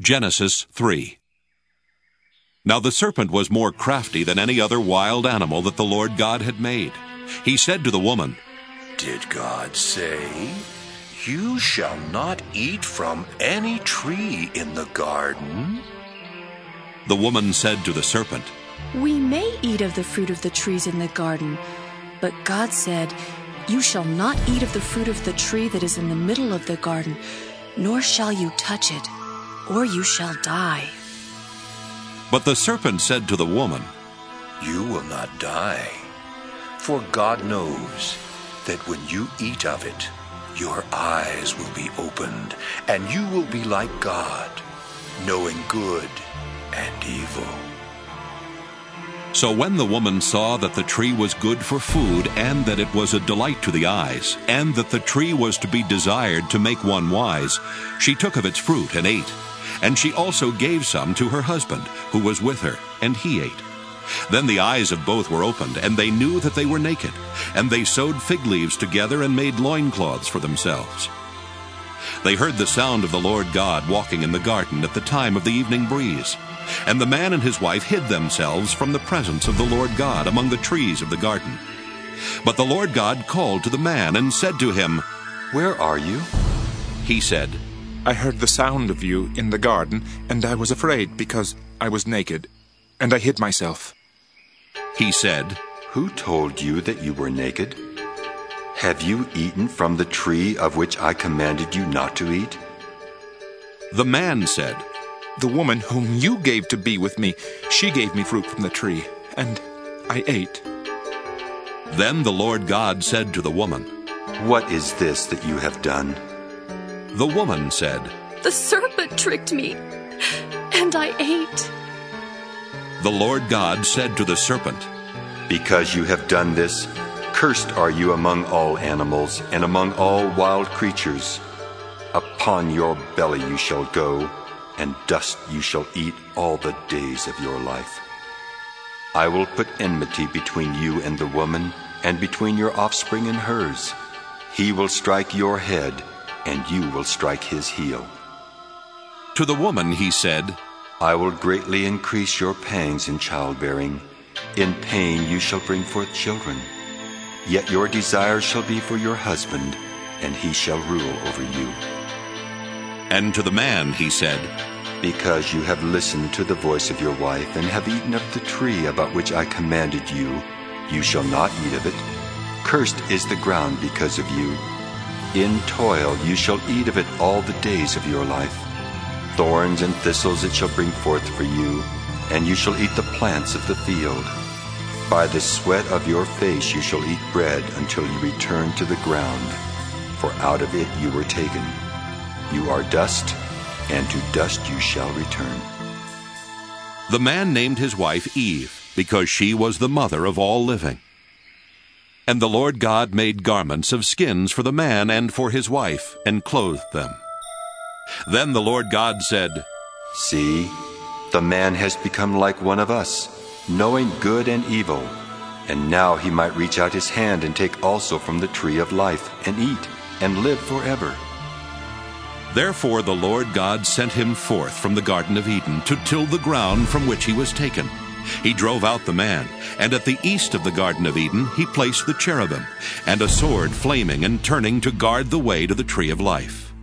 Genesis 3. Now the serpent was more crafty than any other wild animal that the Lord God had made. He said to the woman, "Did God say, 'You shall not eat from any tree in the garden'?" The woman said to the serpent, "We may eat of the fruit of the trees in the garden, but God said, 'You shall not eat of the fruit of the tree that is in the middle of the garden, nor shall you touch it, or you shall die.'" But the serpent said to the woman, "You will not die, for God knows that when you eat of it, your eyes will be opened, and you will be like God, knowing good and evil." So when the woman saw that the tree was good for food, and that it was a delight to the eyes, and that the tree was to be desired to make one wise, she took of its fruit and ate. And she also gave some to her husband, who was with her, and he ate. Then the eyes of both were opened, and they knew that they were naked. And they sewed fig leaves together and made loincloths for themselves. They heard the sound of the Lord God walking in the garden at the time of the evening breeze. And the man and his wife hid themselves from the presence of the Lord God among the trees of the garden. But the Lord God called to the man and said to him, "Where are you?" He said, "I heard the sound of you in the garden, and I was afraid because I was naked, and I hid myself." He said, "Who told you that you were naked? Have you eaten from the tree of which I commanded you not to eat?" The man said, "The woman whom you gave to be with me, she gave me fruit from the tree, and I ate." Then the Lord God said to the woman, "What is this that you have done?" The woman said, "The serpent tricked me, and I ate." The Lord God said to the serpent, "Because you have done this, cursed are you among all animals and among all wild creatures. Upon your belly you shall go, and dust you shall eat all the days of your life. I will put enmity between you and the woman, and between your offspring and hers. He will strike your head, and you will strike his heel." To the woman he said, "I will greatly increase your pangs in childbearing. In pain you shall bring forth children. Yet your desire shall be for your husband, and he shall rule over you." And to the man he said, "Because you have listened to the voice of your wife, and have eaten of the tree about which I commanded you, you shall not eat of it. Cursed is the ground because of you. In toil you shall eat of it all the days of your life. Thorns and thistles it shall bring forth for you, and you shall eat the plants of the field. By the sweat of your face you shall eat bread until you return to the ground, for out of it you were taken. You are dust, and to dust you shall return." The man named his wife Eve, because she was the mother of all living. And the Lord God made garments of skins for the man and for his wife, and clothed them. Then the Lord God said, "See, the man has become like one of us, knowing good and evil. And now he might reach out his hand and take also from the tree of life, and eat, and live forever." Therefore the Lord God sent him forth from the Garden of Eden to till the ground from which he was taken. He drove out the man, and at the east of the Garden of Eden he placed the cherubim, and a sword flaming and turning to guard the way to the tree of life.